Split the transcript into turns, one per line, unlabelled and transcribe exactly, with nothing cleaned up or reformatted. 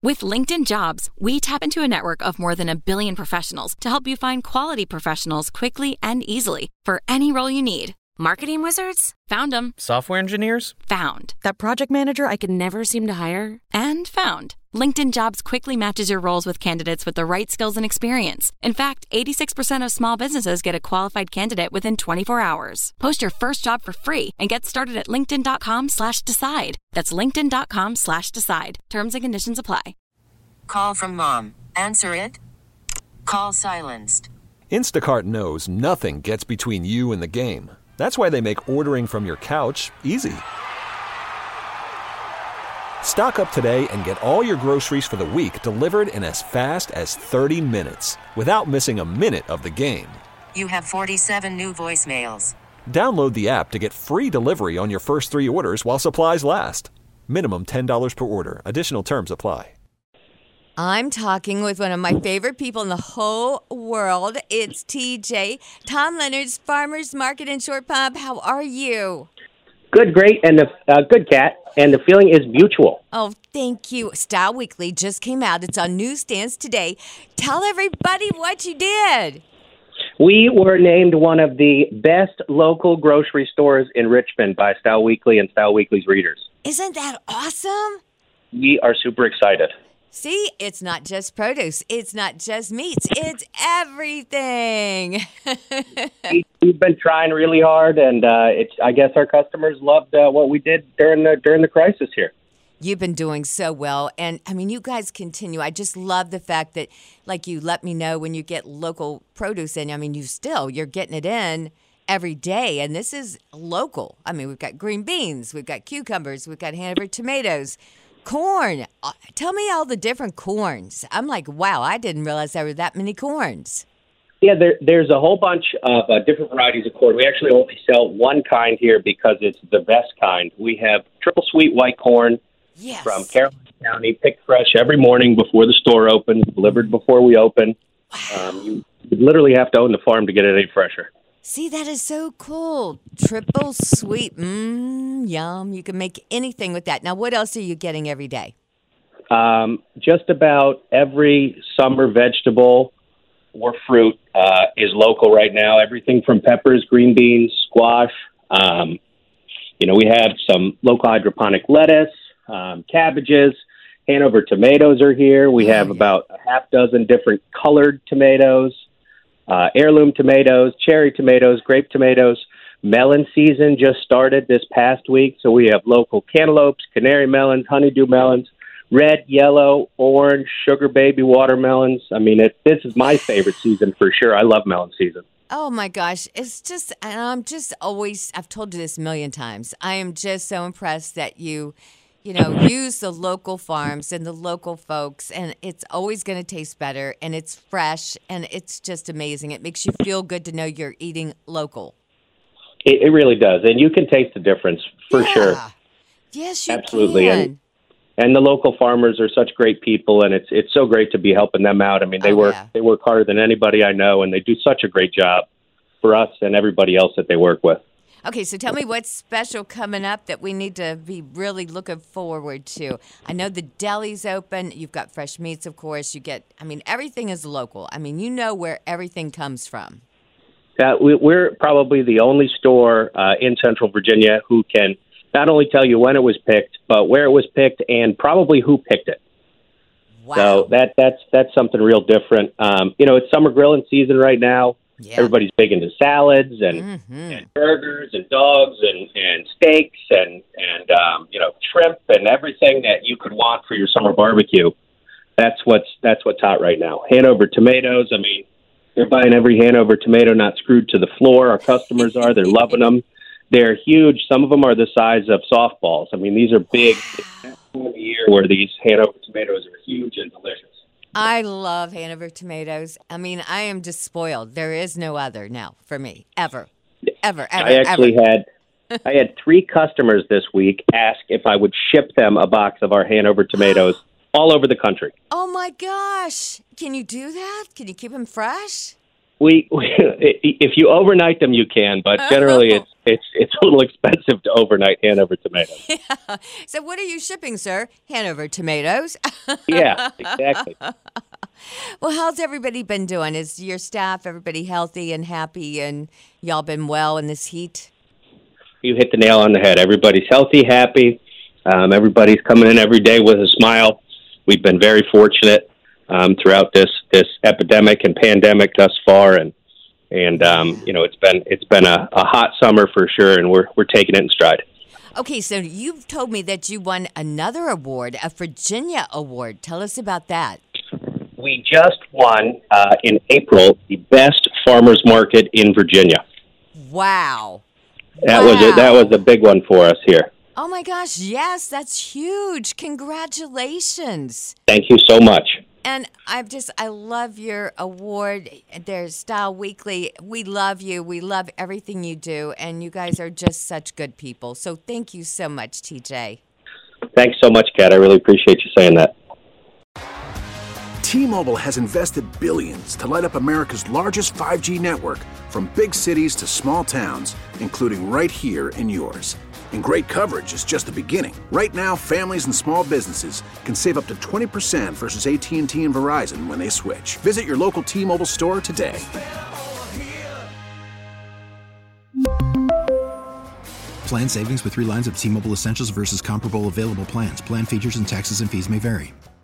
With LinkedIn Jobs, we tap into a network of more than a billion professionals to help you find quality professionals quickly and easily for any role you need. Marketing wizards? Found them.
Software engineers?
Found. That project manager I could never seem to hire? And found. LinkedIn Jobs quickly matches your roles with candidates with the right skills and experience. In fact, eighty-six percent of small businesses get a qualified candidate within twenty-four hours. Post your first job for free and get started at linkedin.com slash decide. That's linkedin.com slash decide. Terms and conditions apply.
Call from mom. Answer it. Call silenced.
Instacart knows nothing gets between you and the game. That's why they make ordering from your couch easy. Stock up today and get all your groceries for the week delivered in as fast as thirty minutes without missing a minute of the game.
You have forty-seven new voicemails.
Download the app to get free delivery on your first three orders while supplies last. Minimum ten dollars per order. Additional terms apply.
I'm talking with one of my favorite people in the whole world. It's T J, Tom Leonard's Farmers Market in Short Pump. How are you?
Good, great, and the uh, good, Kat, and the feeling is mutual.
Oh, thank you. Style Weekly just came out. It's on newsstands today. Tell everybody what you did.
We were named one of the best local grocery stores in Richmond by Style Weekly and Style Weekly's readers.
Isn't that awesome?
We are super excited.
See, it's not just produce. It's not just meats. It's everything.
We've been trying really hard, and uh, it's. I guess our customers loved uh, what we did during the during the crisis here.
You've been doing so well, and I mean, you guys continue. I just love the fact that, like, you let me know when you get local produce in. I mean, you still you're getting it in every day, and this is local. I mean, we've got green beans, we've got cucumbers, we've got Hanover tomatoes. Corn. Uh, tell me all the different corns. I'm like, wow, I didn't realize there were that many corns.
Yeah, there, there's a whole bunch of uh, different varieties of corn. We actually only sell one kind here because it's the best kind. We have triple sweet white corn
yes.
from Caroline County, picked fresh every morning before the store opens, delivered before we open.
Wow.
Um, you, you literally have to own the farm to get it any fresher.
See, that is so cool. Triple sweet. Mmm, yum. You can make anything with that. Now, what else are you getting every day?
Um, just about every summer vegetable or fruit uh, is local right now. Everything from peppers, green beans, squash. Um, you know, we have some local hydroponic lettuce, um, cabbages. Hanover tomatoes are here. We have about a half dozen different colored tomatoes. Uh, heirloom tomatoes, cherry tomatoes, grape tomatoes. Melon season just started this past week, so we have local cantaloupes, canary melons, honeydew melons, red, yellow, orange, sugar baby watermelons. I mean, it, this is my favorite season for sure. I love melon season.
Oh, my gosh. It's just, and I'm just always, I've told you this a million times. I am just so impressed that you, you know, use the local farms and the local folks, and it's always going to taste better, and it's fresh, and it's just amazing. It makes you feel good to know you're eating local.
It, it really does, and you can taste the difference for
yeah.
sure.
Yes, you
Absolutely.
can.
And, and the local farmers are such great people, and it's it's so great to be helping them out. I mean, they
oh,
work
yeah.
they work harder than anybody I know, and they do such a great job for us and everybody else that they work with.
Okay, so tell me what's special coming up that we need to be really looking forward to. I know the deli's open. You've got fresh meats, of course. You get, I mean, everything is local. I mean, you know where everything comes from.
Uh, we, we're probably the only store uh, in Central Virginia who can not only tell you when it was picked, but where it was picked and probably who picked it.
Wow.
So that that's that's something real different. Um, you know, it's summer grilling season right now.
Yeah.
Everybody's big into salads and,
mm-hmm.
and burgers and dogs and, and steaks and, and um, you know, shrimp and everything that you could want for your summer barbecue. That's what's that's what's hot right now. Hanover tomatoes. I mean, they're buying every Hanover tomato not screwed to the floor. Our customers are. They're loving them. They're huge. Some of them are the size of softballs. I mean, these are big. It's time of the year where these Hanover tomatoes are huge and delicious.
I love Hanover tomatoes. I mean, I am just spoiled. There is no other now for me, ever, ever, ever,
I actually
ever.
had I had three customers this week ask if I would ship them a box of our Hanover tomatoes all over the country.
Oh, my gosh. Can you do that? Can you keep them fresh?
We, we if you overnight them, you can, but generally it's it's it's a little expensive to overnight Hanover tomatoes.
Yeah. So what are you shipping, sir? Hanover tomatoes?
Yeah, exactly.
Well, how's everybody been doing? Is your staff, everybody healthy and happy, and y'all been well in this heat?
You hit the nail on the head. Everybody's healthy, happy. Um, everybody's coming in every day with a smile. We've been very fortunate um, throughout this this epidemic and pandemic thus far, and and um, you know it's been it's been a, a hot summer for sure, and we're we're taking it in stride.
Okay, so you've told me that you won another award, a Virginia award. Tell us about that.
We just won uh, in April the best farmers market in Virginia.
Wow.
That
wow.
was a, that was a big one for us here.
Oh my gosh, yes, that's huge. Congratulations.
Thank you so much.
And I've just, I love your award. There's Style Weekly. We love you. We love everything you do. And you guys are just such good people. So thank you so much, T J.
Thanks so much, Kat. I really appreciate you saying that.
T-Mobile has invested billions to light up America's largest five G network, from big cities to small towns, including right here in yours. And great coverage is just the beginning. Right now, families and small businesses can save up to twenty percent versus A T and T and Verizon when they switch. Visit your local T-Mobile store today.
Plan savings with three lines of T-Mobile Essentials versus comparable available plans. Plan features and taxes and fees may vary.